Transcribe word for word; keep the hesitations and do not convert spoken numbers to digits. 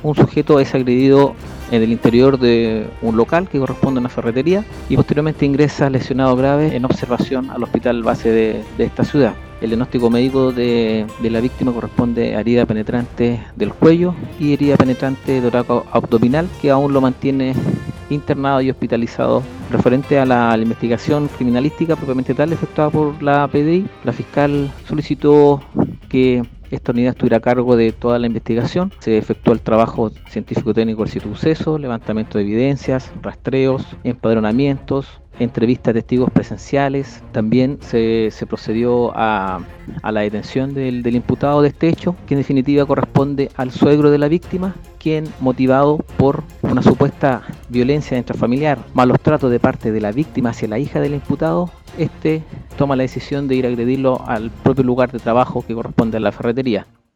un sujeto es agredido en el interior de un local que corresponde a una ferretería y posteriormente ingresa lesionado grave en observación al hospital base de, de esta ciudad. El diagnóstico médico de, de la víctima corresponde a herida penetrante del cuello y herida penetrante toraco-abdominal, que aún lo mantiene internado y hospitalizado. Referente a la, a la investigación criminalística propiamente tal efectuada por la P D I, la fiscal solicitó que esta unidad estuviera a cargo de toda la investigación. Se efectuó el trabajo científico-técnico del sitio suceso, levantamiento de evidencias, rastreos, empadronamientos, entrevistas de testigos presenciales. También se, se procedió a, a la detención del, del imputado de este hecho, que en definitiva corresponde al suegro de la víctima, quien, motivado por una supuesta violencia intrafamiliar, malos tratos de parte de la víctima hacia la hija del imputado, este toma la decisión de ir a agredirlo al propio lugar de trabajo que corresponde a la ferretería.